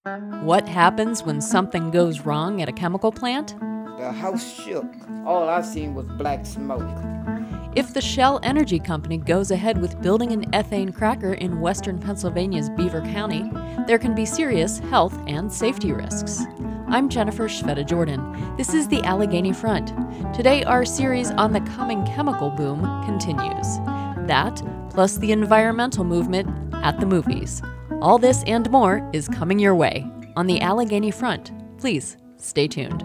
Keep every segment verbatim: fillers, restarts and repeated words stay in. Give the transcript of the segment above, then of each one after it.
What happens when something goes wrong at a chemical plant? The house shook. All I seen was black smoke. If the Shell Energy Company goes ahead with building an ethane cracker in western Pennsylvania's Beaver County, there can be serious health and safety risks. I'm Jennifer Shveta-Jordan. This is the Allegheny Front. Today, our series on the coming chemical boom continues. That, plus the environmental movement at the movies. All this and more is coming your way on the Allegheny Front. Please stay tuned.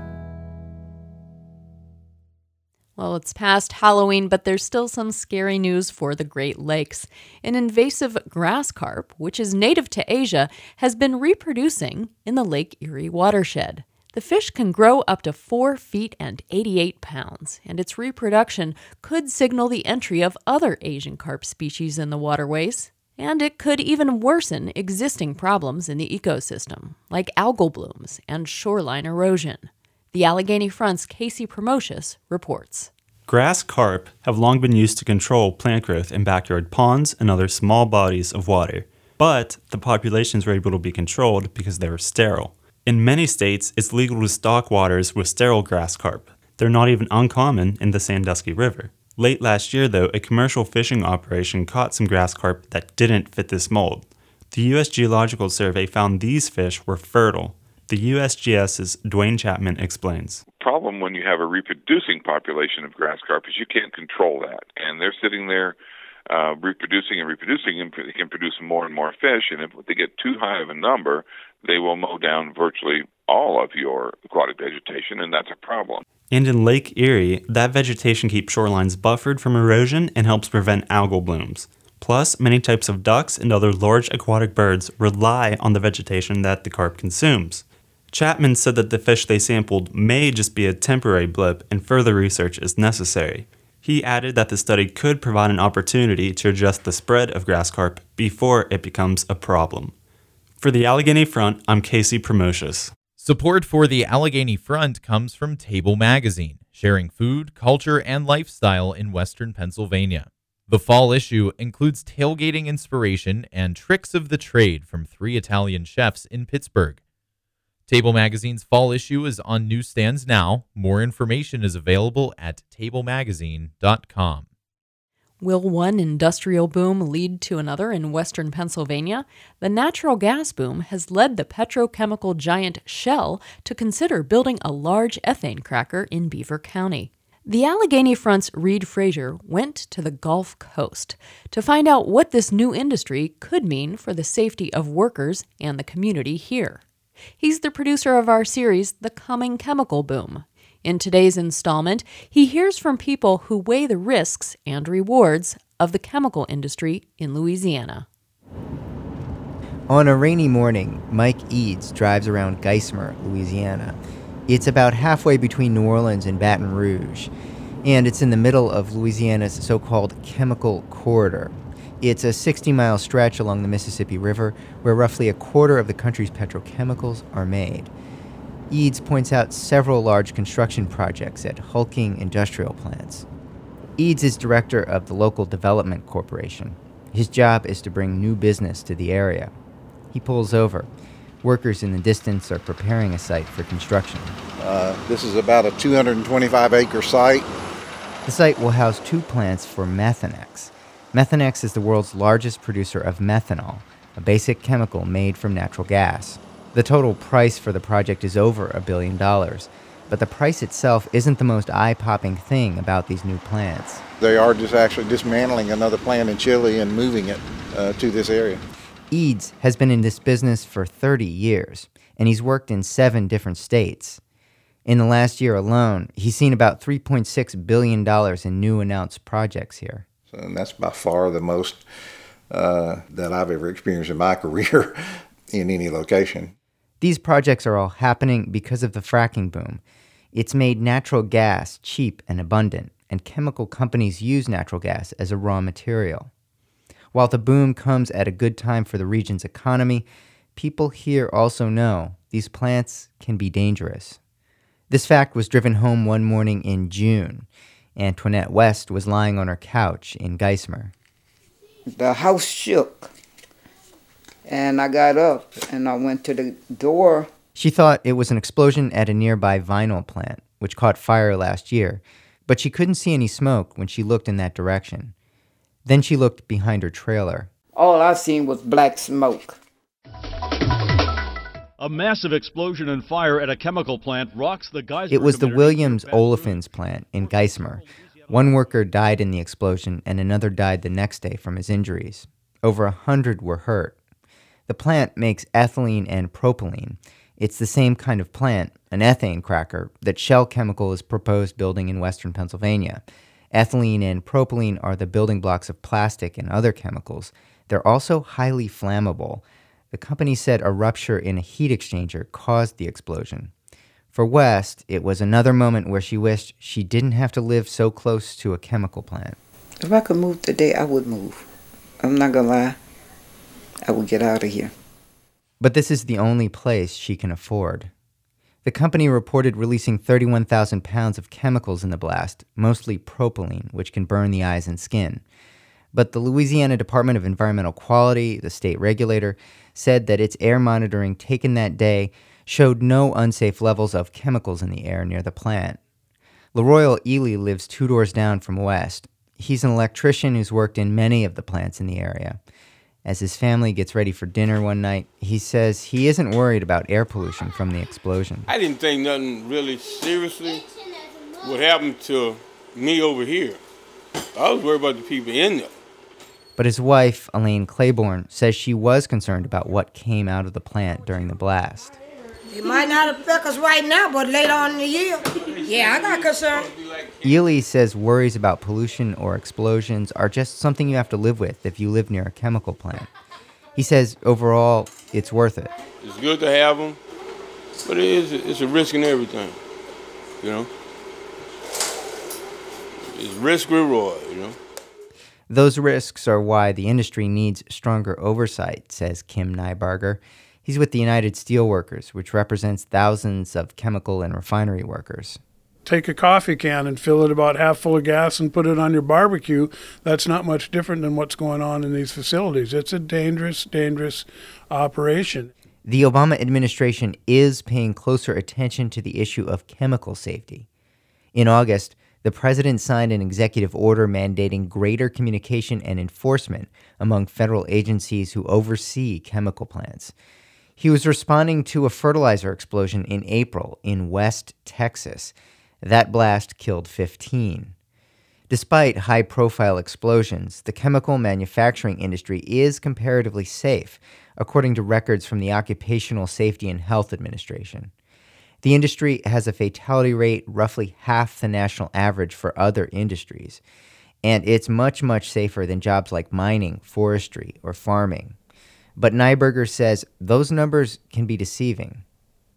Well, it's past Halloween, but there's still some scary news for the Great Lakes. An invasive grass carp, which is native to Asia, has been reproducing in the Lake Erie watershed. The fish can grow up to four feet and eighty-eight pounds, and its reproduction could signal the entry of other Asian carp species in the waterways. And it could even worsen existing problems in the ecosystem, like algal blooms and shoreline erosion. The Allegheny Front's Casey Promocius reports. Grass carp have long been used to control plant growth in backyard ponds and other small bodies of water, but the populations were able to be controlled because they were sterile. In many states, it's legal to stock waters with sterile grass carp. They're not even uncommon in the Sandusky River. Late last year, though, a commercial fishing operation caught some grass carp that didn't fit this mold. The U S Geological Survey found these fish were fertile. The U S G S's Dwayne Chapman explains. The problem when you have a reproducing population of grass carp is you can't control that. And they're sitting there uh, reproducing and reproducing, and they can produce more and more fish. And if they get too high of a number, they will mow down virtually all of your aquatic vegetation, and that's a problem. And in Lake Erie, that vegetation keeps shorelines buffered from erosion and helps prevent algal blooms. Plus, many types of ducks and other large aquatic birds rely on the vegetation that the carp consumes. Chapman said that the fish they sampled may just be a temporary blip and further research is necessary. He added that the study could provide an opportunity to adjust the spread of grass carp before it becomes a problem. For the Allegheny Front, I'm Casey Promocius. Support for the Allegheny Front comes from Table Magazine, sharing food, culture, and lifestyle in Western Pennsylvania. The fall issue includes tailgating inspiration and tricks of the trade from three Italian chefs in Pittsburgh. Table Magazine's fall issue is on newsstands now. More information is available at table magazine dot com. Will one industrial boom lead to another in western Pennsylvania? The natural gas boom has led the petrochemical giant Shell to consider building a large ethane cracker in Beaver County. The Allegheny Front's Reed Frazier went to the Gulf Coast to find out what this new industry could mean for the safety of workers and the community here. He's the producer of our series, The Coming Chemical Boom. In today's installment, he hears from people who weigh the risks and rewards of the chemical industry in Louisiana. On a rainy morning, Mike Eads drives around Geismar, Louisiana. It's about halfway between New Orleans and Baton Rouge, and it's in the middle of Louisiana's so-called chemical corridor. It's a sixty-mile stretch along the Mississippi River where roughly a quarter of the country's petrochemicals are made. Eads points out several large construction projects at hulking industrial plants. Eads is director of the local development corporation. His job is to bring new business to the area. He pulls over. Workers in the distance are preparing a site for construction. Uh, this is about a two hundred twenty-five acre site. The site will house two plants for Methanex. Methanex is the world's largest producer of methanol, a basic chemical made from natural gas. The total price for the project is over a billion dollars, but the price itself isn't the most eye-popping thing about these new plants. They are just actually dismantling another plant in Chile and moving it uh, to this area. Eads has been in this business for thirty years, and he's worked in seven different states. In the last year alone, he's seen about three point six billion dollars in new announced projects here. So, and that's by far the most uh, that I've ever experienced in my career in any location. These projects are all happening because of the fracking boom. It's made natural gas cheap and abundant, and chemical companies use natural gas as a raw material. While the boom comes at a good time for the region's economy, people here also know these plants can be dangerous. This fact was driven home one morning in June. Antoinette West was lying on her couch in Geismar. The house shook. And I got up and I went to the door. She thought it was an explosion at a nearby vinyl plant, which caught fire last year, but she couldn't see any smoke when she looked in that direction. Then she looked behind her trailer. All I seen was black smoke. A massive explosion and fire at a chemical plant rocks the Geismar. It was the community. Williams Olefins plant in Geismar. One worker died in the explosion and another died the next day from his injuries. Over a hundred were hurt. The plant makes ethylene and propylene. It's the same kind of plant, an ethane cracker, that Shell Chemical is proposed building in western Pennsylvania. Ethylene and propylene are the building blocks of plastic and other chemicals. They're also highly flammable. The company said a rupture in a heat exchanger caused the explosion. For West, it was another moment where she wished she didn't have to live so close to a chemical plant. If I could move today, I would move. I'm not gonna lie. I would get out of here. But this is the only place she can afford. The company reported releasing thirty-one thousand pounds of chemicals in the blast, mostly propylene, which can burn the eyes and skin. But the Louisiana Department of Environmental Quality, the state regulator, said that its air monitoring taken that day showed no unsafe levels of chemicals in the air near the plant. LaRoyal Ely lives two doors down from West. He's an electrician who's worked in many of the plants in the area. As his family gets ready for dinner one night, he says he isn't worried about air pollution from the explosion. I didn't think nothing really seriously would happen to me over here. I was worried about the people in there. But his wife, Elaine Claiborne, says she was concerned about what came out of the plant during the blast. It might not affect us right now, but later on in the year, yeah, I got concern. Ely says worries about pollution or explosions are just something you have to live with if you live near a chemical plant. He says overall, it's worth it. It's good to have them, but it is, it's a risk in everything, you know. It's risk reward, you know. Those risks are why the industry needs stronger oversight, says Kim Nybarger. He's with the United Steelworkers, which represents thousands of chemical and refinery workers. Take a coffee can and fill it about half full of gas and put it on your barbecue. That's not much different than what's going on in these facilities. It's a dangerous, dangerous operation. The Obama administration is paying closer attention to the issue of chemical safety. In August, the president signed an executive order mandating greater communication and enforcement among federal agencies who oversee chemical plants. He was responding to a fertilizer explosion in April in West Texas. That blast killed fifteen. Despite high-profile explosions, the chemical manufacturing industry is comparatively safe, according to records from the Occupational Safety and Health Administration. The industry has a fatality rate roughly half the national average for other industries, and it's much, much safer than jobs like mining, forestry, or farming. But Nyberger says those numbers can be deceiving.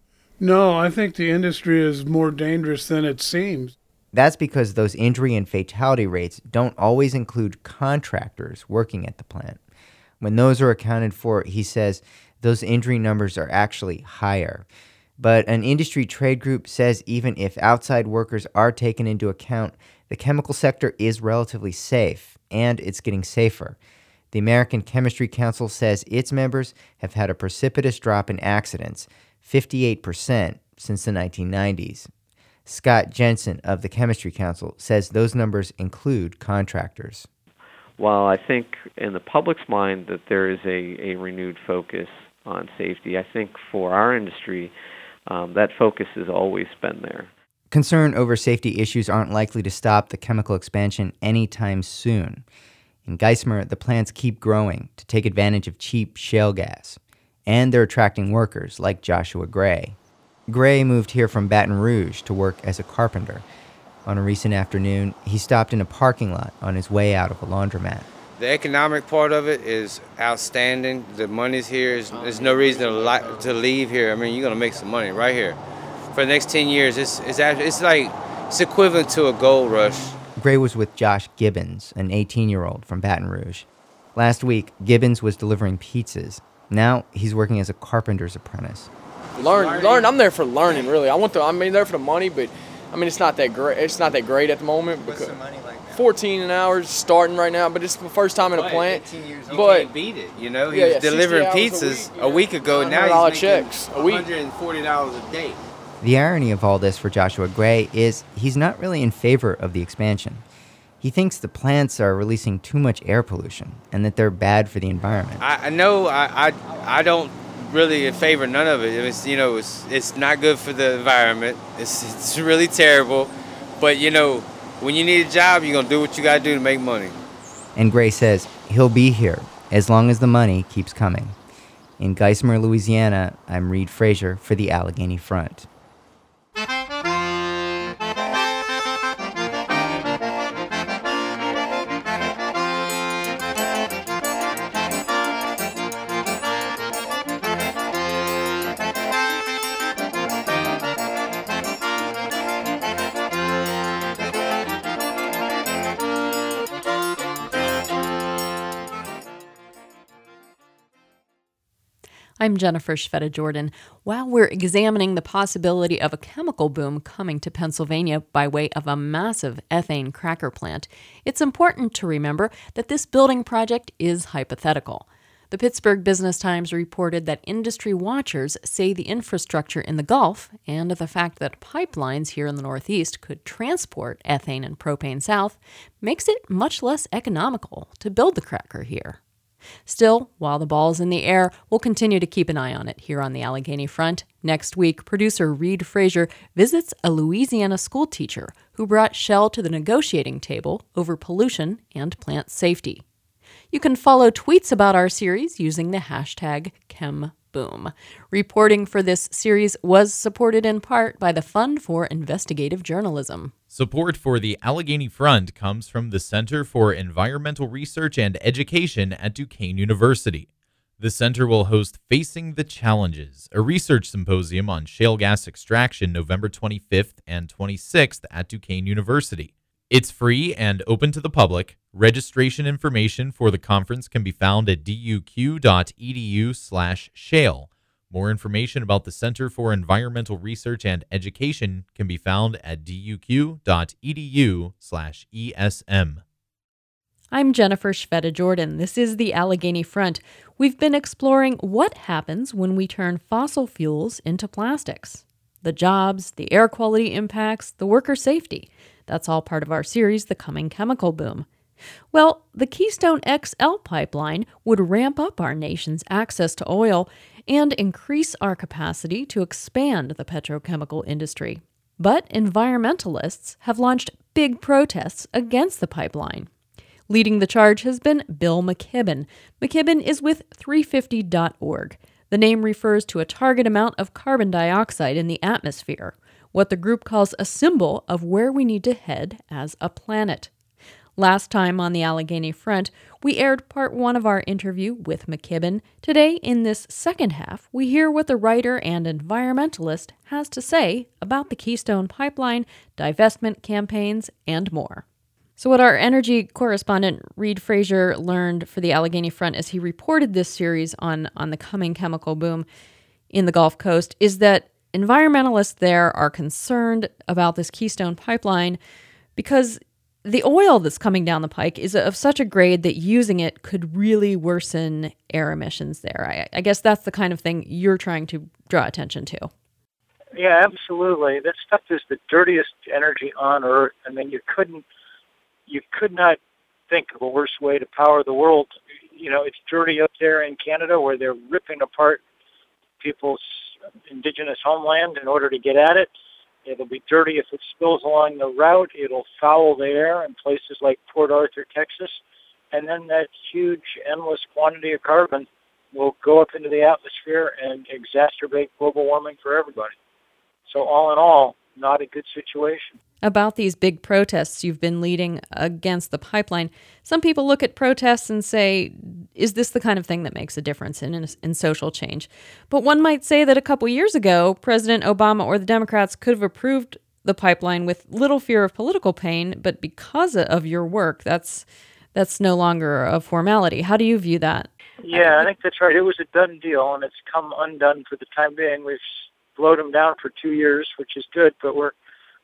No, I think the industry is more dangerous than it seems. That's because those injury and fatality rates don't always include contractors working at the plant. When those are accounted for, he says, those injury numbers are actually higher. But an industry trade group says even if outside workers are taken into account, the chemical sector is relatively safe, and it's getting safer. The American Chemistry Council says its members have had a precipitous drop in accidents, fifty-eight percent, since the nineteen nineties. Scott Jensen of the Chemistry Council says those numbers include contractors. While I think in the public's mind that there is a, a renewed focus on safety, I think for our industry, um, that focus has always been there. Concern over safety issues aren't likely to stop the chemical expansion anytime soon. In Geismar, the plants keep growing to take advantage of cheap shale gas. And they're attracting workers like Joshua Gray. Gray moved here from Baton Rouge to work as a carpenter. On a recent afternoon, he stopped in a parking lot on his way out of a laundromat. The economic part of it is outstanding. The money's here. There's, there's no reason to, li- to leave here. I mean, you're going to make some money right here. For the next ten years, it's, it's, it's like it's equivalent to a gold rush. Gray was with Josh Gibbons, an eighteen-year-old from Baton Rouge. Last week, Gibbons was delivering pizzas. Now he's working as a carpenter's apprentice. Learn, learn. I'm there for learning, really. I want to. I'm there for the money, but I mean, it's not that great. It's not that great at the moment. What's because the money like now? fourteen an hour is starting right now, but it's the first time in a But plant. eighteen years You But can't beat it, you know. He Yeah, was yeah, delivering sixty hours pizzas a a week, week, ago. Now nine hundred dollars he's making checks a week. one hundred forty dollars a day. The irony of all this for Joshua Gray is he's not really in favor of the expansion. He thinks the plants are releasing too much air pollution and that they're bad for the environment. I, I know I, I I don't really favor none of it. It's, you know, it's it's not good for the environment. It's it's really terrible. But, you know, when you need a job, you're going to do what you got to do to make money. And Gray says he'll be here as long as the money keeps coming. In Geismar, Louisiana, I'm Reed Frazier for the Allegheny Front. I'm Jennifer Shveta Jordan. While we're examining the possibility of a chemical boom coming to Pennsylvania by way of a massive ethane cracker plant, it's important to remember that this building project is hypothetical. The Pittsburgh Business Times reported that industry watchers say the infrastructure in the Gulf and the fact that pipelines here in the Northeast could transport ethane and propane south makes it much less economical to build the cracker here. Still, while the ball's in the air, we'll continue to keep an eye on it here on the Allegheny Front. Next week, producer Reed Frazier visits a Louisiana school teacher who brought Shell to the negotiating table over pollution and plant safety. You can follow tweets about our series using the hashtag ChemBoom. Reporting for this series was supported in part by the Fund for Investigative Journalism. Support for the Allegheny Front comes from the Center for Environmental Research and Education at Duquesne University. The center will host Facing the Challenges, a research symposium on shale gas extraction November twenty-fifth and twenty-sixth at Duquesne University. It's free and open to the public. Registration information for the conference can be found at duq.edu slash shale. More information about the Center for Environmental Research and Education can be found at duq.edu slash ESM. I'm Jennifer Shveta Jordan. This is the Allegheny Front. We've been exploring what happens when we turn fossil fuels into plastics. The jobs, the air quality impacts, the worker safety. That's all part of our series, The Coming Chemical Boom. Well, the Keystone X L pipeline would ramp up our nation's access to oil and increase our capacity to expand the petrochemical industry. But environmentalists have launched big protests against the pipeline. Leading the charge has been Bill McKibben. McKibben is with three fifty dot org. The name refers to a target amount of carbon dioxide in the atmosphere, what the group calls a symbol of where we need to head as a planet. Last time on the Allegheny Front, we aired part one of our interview with McKibben. Today, in this second half, we hear what the writer and environmentalist has to say about the Keystone Pipeline, divestment campaigns, and more. So what our energy correspondent Reed Frazier learned for the Allegheny Front as he reported this series on, on the coming chemical boom in the Gulf Coast is that environmentalists there are concerned about this Keystone Pipeline because the oil that's coming down the pike is of such a grade that using it could really worsen air emissions there. I, I guess that's the kind of thing you're trying to draw attention to. Yeah, absolutely. That stuff is the dirtiest energy on Earth. I mean, you couldn't, you could not think of a worse way to power the world. You know, it's dirty up there in Canada where they're ripping apart people's indigenous homeland in order to get at it. It'll be dirty if it spills along the route. It'll foul the air in places like Port Arthur, Texas. And then that huge, endless quantity of carbon will go up into the atmosphere and exacerbate global warming for everybody. So all in all, not a good situation. About these big protests you've been leading against the pipeline, some people look at protests and say, is this the kind of thing that makes a difference in, in, in social change? But one might say that a couple years ago, President Obama or the Democrats could have approved the pipeline with little fear of political pain, but because of your work, that's that's no longer a formality. How do you view that? Yeah, I think that's right. It was a done deal, and it's come undone for the time being. We've slowed them down for two years, which is good, but we're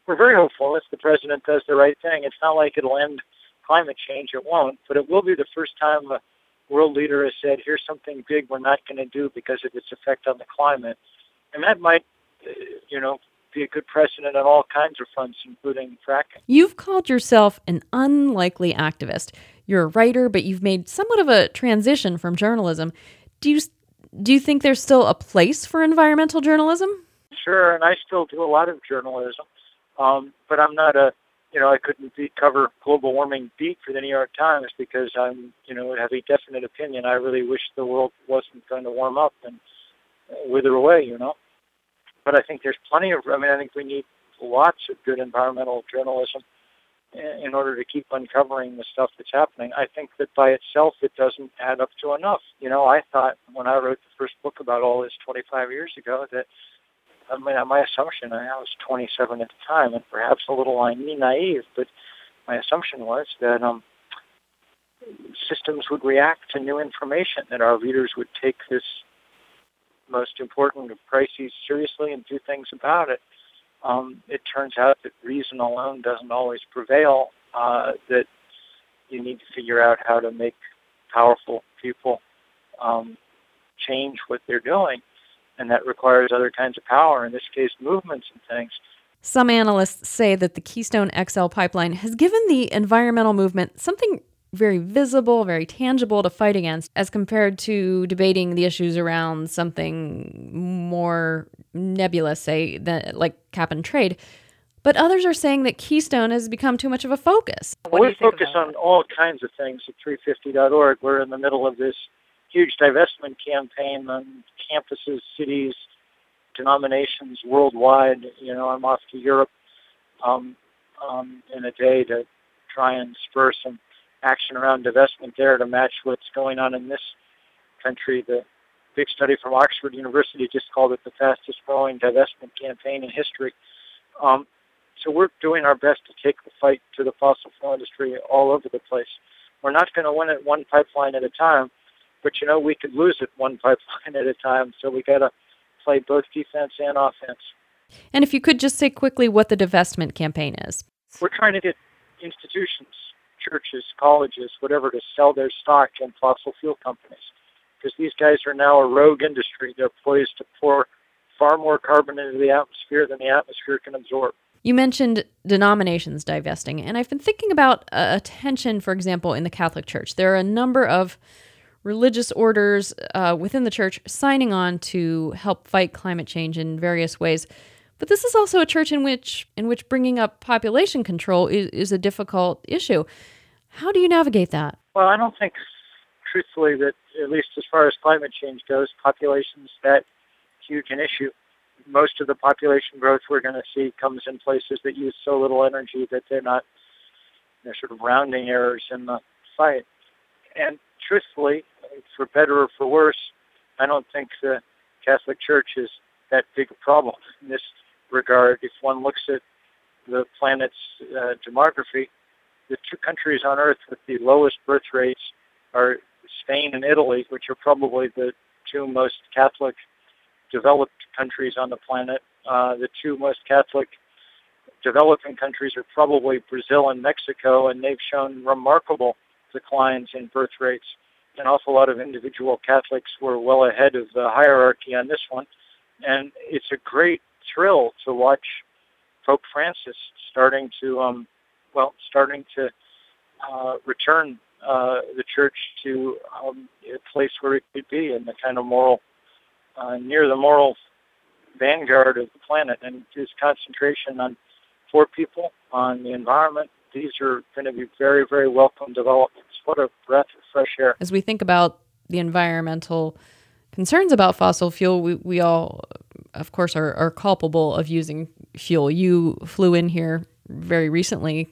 we're very hopeful if the president does the right thing. It's not like it'll end climate change. It won't. But it will be the first time a world leader has said, here's something big we're not going to do because of its effect on the climate. And that might, uh, you know, be a good precedent on all kinds of fronts, including fracking. You've called yourself an unlikely activist. You're a writer, but you've made somewhat of a transition from journalism. Do you do you think there's still a place for environmental journalism? Sure, and I still do a lot of journalism, um, but I'm not a, you know, I couldn't be, cover global warming beat for the New York Times because I'm, you know, have a definite opinion. I really wish the world wasn't going to warm up and wither away, you know. But I think there's plenty of, I mean, I think we need lots of good environmental journalism in order to keep uncovering the stuff that's happening. I think that by itself it doesn't add up to enough. You know, I thought when I wrote the first book about all this twenty-five years ago that, I mean, my assumption, I was twenty-seven at the time, and perhaps a little naive, but my assumption was that um, systems would react to new information, that our readers would take this most important of crises seriously and do things about it. Um, it turns out that reason alone doesn't always prevail, uh, that you need to figure out how to make powerful people um, change what they're doing. And that requires other kinds of power, in this case, movements and things. Some analysts say that the Keystone X L pipeline has given the environmental movement something very visible, very tangible to fight against, as compared to debating the issues around something more nebulous, say, that, like cap and trade. But others are saying that Keystone has become too much of a focus. Well, we focus on all kinds of things at three fifty dot org. We're in the middle of this huge divestment campaign on campuses, cities, denominations worldwide. You know, I'm off to Europe um, um, in a day to try and spur some action around divestment there to match what's going on in this country. The big study from Oxford University just called it the fastest growing divestment campaign in history. Um, so we're doing our best to take the fight to the fossil fuel industry all over the place. We're not going to win it one pipeline at a time, but, you know, we could lose it one pipeline at a time. So we got to play both defense and offense. And if you could just say quickly what the divestment campaign is. We're trying to get institutions, churches, colleges, whatever, to sell their stock in fossil fuel companies. Because these guys are now a rogue industry. They're poised to pour far more carbon into the atmosphere than the atmosphere can absorb. You mentioned denominations divesting, and I've been thinking about a tension, for example, in the Catholic Church. There are a number of religious orders uh, within the church signing on to help fight climate change in various ways. But this is also a church in which in which bringing up population control is, is a difficult issue. How do you navigate that? Well, I don't think, truthfully, that at least as far as climate change goes, population's that huge an issue. Most of the population growth we're going to see comes in places that use so little energy that they're not, they're sort of rounding errors in the fight. And truthfully, for better or for worse, I don't think the Catholic Church is that big a problem in this regard. If one looks at the planet's uh, demography, the two countries on Earth with the lowest birth rates are Spain and Italy, which are probably the two most Catholic developed countries on the planet. Uh, the two most Catholic developing countries are probably Brazil and Mexico, and they've shown remarkable declines in birth rates. An awful lot of individual Catholics were well ahead of the hierarchy on this one. And it's a great thrill to watch Pope Francis starting to, um, well, starting to uh, return uh, the church to um, a place where it could be in the kind of moral, uh, near the moral vanguard of the planet. And his concentration on poor people, on the environment, these are going to be very, very welcome developments. What a breath of fresh air. As we think about the environmental concerns about fossil fuel, we, we all, of course, are, are culpable of using fuel. You flew in here very recently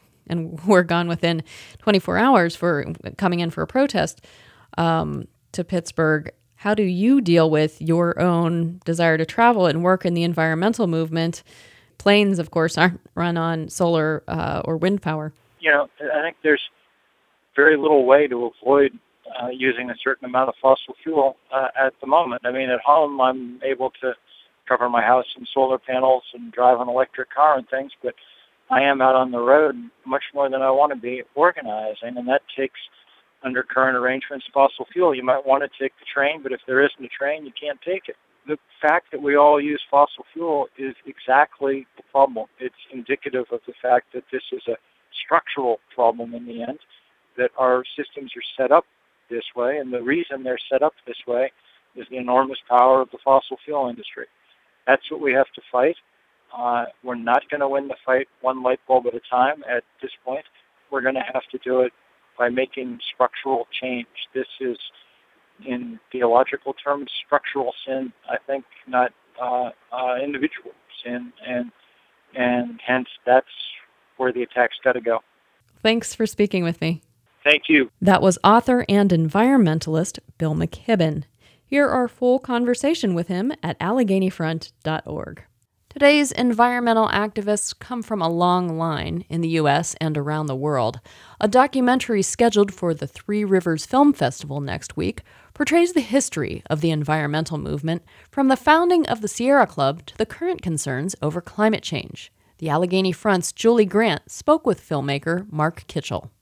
and were gone within twenty-four hours for coming in for a protest um, to Pittsburgh. How do you deal with your own desire to travel and work in the environmental movement? Planes, of course, aren't run on solar uh, or wind power. You know, I think there's very little way to avoid uh, using a certain amount of fossil fuel uh, at the moment. I mean, at home, I'm able to cover my house in solar panels and drive an electric car and things, but I am out on the road much more than I want to be organizing, and that takes under current arrangements fossil fuel. You might want to take the train, but if there isn't a train, you can't take it. The fact that we all use fossil fuel is exactly the problem. It's indicative of the fact that this is a structural problem in the end, that our systems are set up this way, and the reason they're set up this way is the enormous power of the fossil fuel industry. That's what we have to fight. Uh, we're not going to win the fight one light bulb at a time at this point. We're going to have to do it by making structural change. This is, in theological terms, structural sin, I think, not uh, uh, individual sin, and and hence that's where the attack's got to go. Thanks for speaking with me. Thank you. That was author and environmentalist Bill McKibben. Hear our full conversation with him at Allegheny Front dot org. Today's environmental activists come from a long line in the U S and around the world. A documentary scheduled for the Three Rivers Film Festival next week portrays the history of the environmental movement from the founding of the Sierra Club to the current concerns over climate change. The Allegheny Front's Julie Grant spoke with filmmaker Mark Kitchell.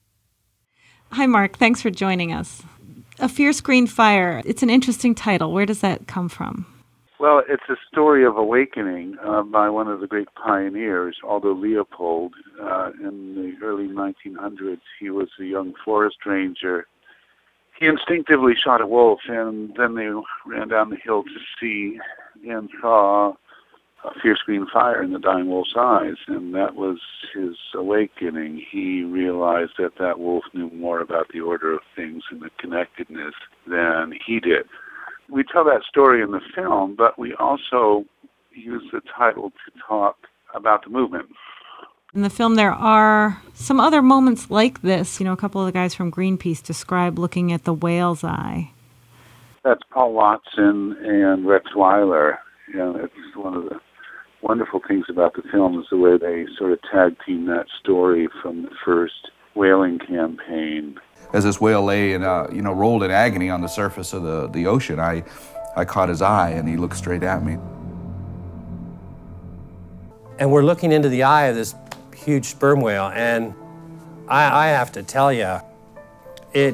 Hi, Mark. Thanks for joining us. A Fierce Green Fire. It's an interesting title. Where does that come from? Well, it's a story of awakening uh, by one of the great pioneers, Aldo Leopold. Uh, in the early nineteen hundreds, he was a young forest ranger. He instinctively shot a wolf, and then they ran down the hill to see and saw a fierce green fire in the dying wolf's eyes, and that was his awakening. He realized that that wolf knew more about the order of things and the connectedness than he did. We tell that story in the film, but we also use the title to talk about the movement. In the film, there are some other moments like this. You know, a couple of the guys from Greenpeace describe looking at the whale's eye. That's Paul Watson and Rex Weiler. And it's one of the wonderful things about the film is the way they sort of tag team that story from the first whaling campaign. As this whale lay and uh, you know rolled in agony on the surface of the, the ocean, I, I caught his eye and he looked straight at me. And we're looking into the eye of this huge sperm whale, and I, I have to tell you, it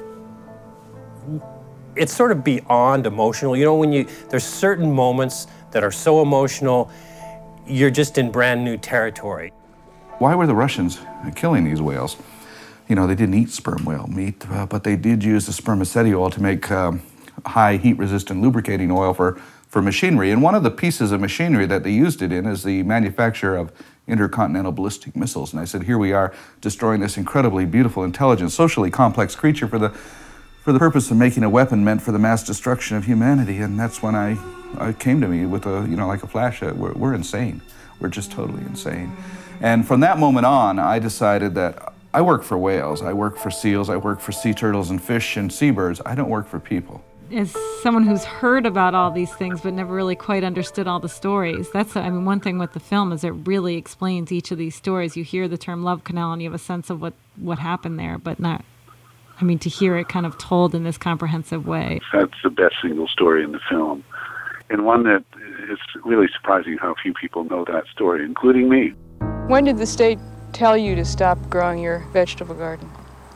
it's sort of beyond emotional. You know, when you there's certain moments that are so emotional, you're just in brand new territory. Why were the Russians killing these whales? You know, they didn't eat sperm whale meat, uh, but they did use the spermaceti oil to make um, high heat-resistant lubricating oil for, for machinery. And one of the pieces of machinery that they used it in is the manufacture of intercontinental ballistic missiles. And I said, here we are destroying this incredibly beautiful, intelligent, socially complex creature for the for the purpose of making a weapon meant for the mass destruction of humanity. And that's when I, I came to me with a, you know, like a flash. Uh, we're, we're insane. We're just totally insane. And from that moment on, I decided that I work for whales, I work for seals, I work for sea turtles and fish and seabirds. I don't work for people. As someone who's heard about all these things but never really quite understood all the stories, that's, I mean, one thing with the film is it really explains each of these stories. You hear the term Love Canal and you have a sense of what, what happened there, but not, I mean, to hear it kind of told in this comprehensive way. That's the best single story in the film, and one that it's really surprising how few people know that story, including me. When did the state tell you to stop growing your vegetable garden?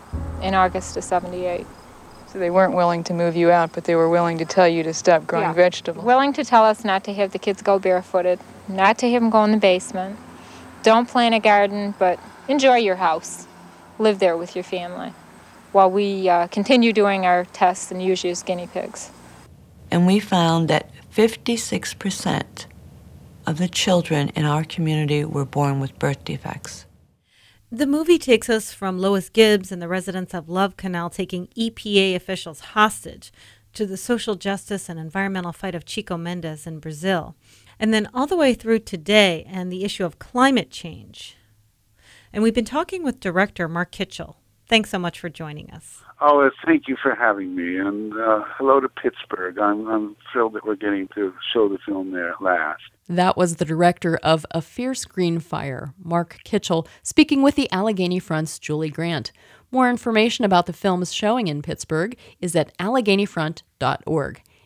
In August of seventy-eight. So they weren't willing to move you out, but they were willing to tell you to stop growing yeah. vegetables. Willing to tell us not to have the kids go barefooted, not to have them go in the basement. Don't plant a garden, but enjoy your house. Live there with your family while we uh, continue doing our tests and use you as guinea pigs. And we found that fifty-six percent of the children in our community were born with birth defects. The movie takes us from Lois Gibbs and the residents of Love Canal taking E P A officials hostage to the social justice and environmental fight of Chico Mendes in Brazil, and then all the way through today and the issue of climate change. And we've been talking with director Mark Kitchell. Thanks so much for joining us. Oh, thank you for having me, and uh, hello to Pittsburgh. I'm, I'm thrilled that we're getting to show the film there at last. That was the director of A Fierce Green Fire, Mark Kitchell, speaking with the Allegheny Front's Julie Grant. More information about the film's showing in Pittsburgh is at Allegheny Front dot org.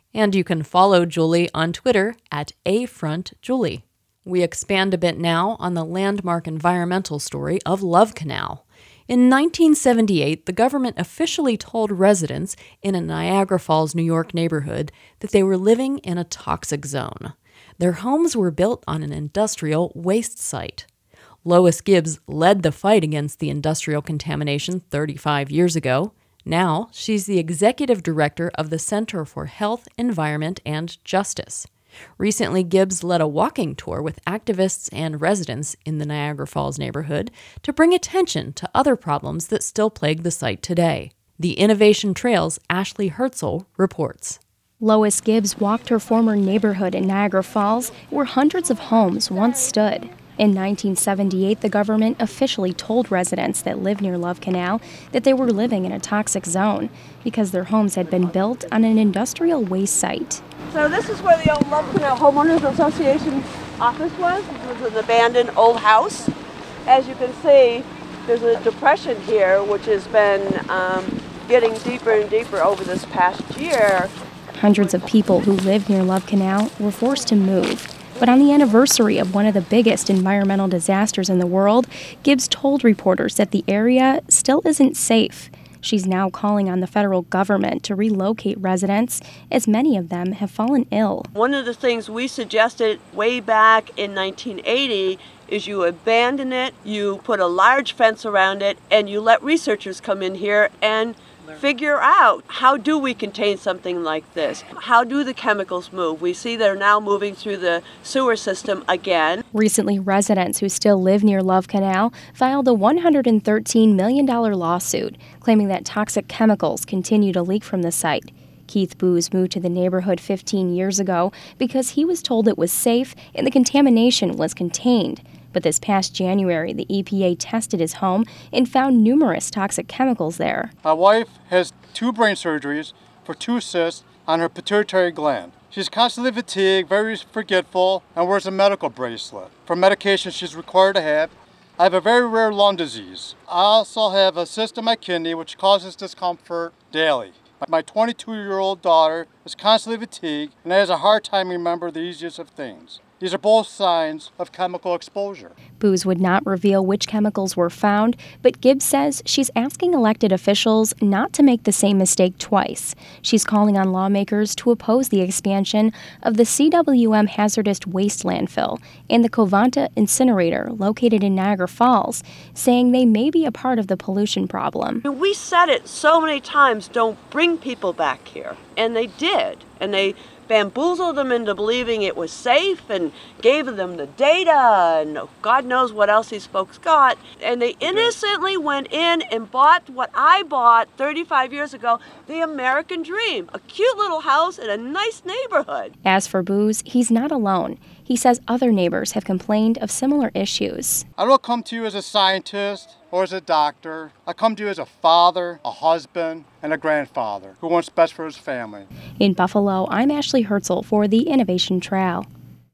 And you can follow Julie on Twitter at A Front Julie. We expand a bit now on the landmark environmental story of Love Canal. In nineteen seventy-eight, the government officially told residents in a Niagara Falls, New York neighborhood that they were living in a toxic zone. Their homes were built on an industrial waste site. Lois Gibbs led the fight against the industrial contamination thirty-five years ago. Now, she's the executive director of the Center for Health, Environment, and Justice. Recently, Gibbs led a walking tour with activists and residents in the Niagara Falls neighborhood to bring attention to other problems that still plague the site today. The Innovation Trail's Ashley Herzl reports. Lois Gibbs walked her former neighborhood in Niagara Falls, where hundreds of homes once stood. In nineteen seventy-eight, the government officially told residents that live near Love Canal that they were living in a toxic zone because their homes had been built on an industrial waste site. So this is where the old Love Canal Homeowners Association office was. This was an abandoned old house. As you can see, there's a depression here which has been um, getting deeper and deeper over this past year. Hundreds of people who live near Love Canal were forced to move. But on the anniversary of one of the biggest environmental disasters in the world, Gibbs told reporters that the area still isn't safe. She's now calling on the federal government to relocate residents, as many of them have fallen ill. One of the things we suggested way back in nineteen eighty is you abandon it, you put a large fence around it, and you let researchers come in here and figure out, how do we contain something like this? How do the chemicals move? We see they're now moving through the sewer system again. Recently, residents who still live near Love Canal filed a one hundred thirteen million dollars lawsuit claiming that toxic chemicals continue to leak from the site. Keith Booz moved to the neighborhood fifteen years ago because he was told it was safe and the contamination was contained. But this past January, the E P A tested his home and found numerous toxic chemicals there. My wife has two brain surgeries for two cysts on her pituitary gland. She's constantly fatigued, very forgetful, and wears a medical bracelet for medication she's required to have. I have a very rare lung disease. I also have a cyst in my kidney which causes discomfort daily. My twenty-two-year-old daughter is constantly fatigued and has a hard time remembering the easiest of things. These are both signs of chemical exposure. Booz would not reveal which chemicals were found, but Gibbs says she's asking elected officials not to make the same mistake twice. She's calling on lawmakers to oppose the expansion of the C W M hazardous waste landfill and the Covanta incinerator located in Niagara Falls, saying they may be a part of the pollution problem. We said it so many times, don't bring people back here. And they did. And they bamboozled them into believing it was safe and gave them the data and God knows what else these folks got. And they innocently went in and bought what I bought thirty-five years ago, the American dream, a cute little house in a nice neighborhood. As for Booz, he's not alone. He says other neighbors have complained of similar issues. I don't come to you as a scientist or as a doctor. I come to you as a father, a husband, and a grandfather who wants best for his family. In Buffalo, I'm Ashley Herzl for the Innovation Trail.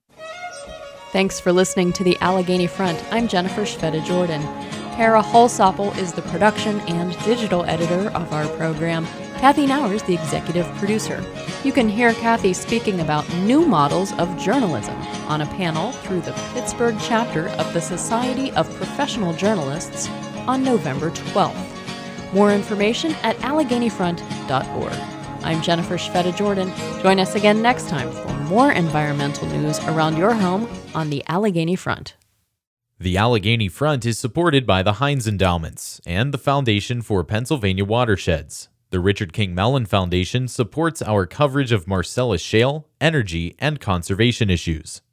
Thanks for listening to the Allegheny Front. I'm Jennifer Shveda-Jordan. Kara Holsopple is the production and digital editor of our program. Kathy Nowers, the executive producer. You can hear Kathy speaking about new models of journalism on a panel through the Pittsburgh chapter of the Society of Professional Journalists on November twelfth. More information at Allegheny Front dot org. I'm Jennifer Shveda-Jordan. Join us again next time for more environmental news around your home on the Allegheny Front. The Allegheny Front is supported by the Heinz Endowments and the Foundation for Pennsylvania Watersheds. The Richard King Mellon Foundation supports our coverage of Marcellus Shale, energy, and conservation issues.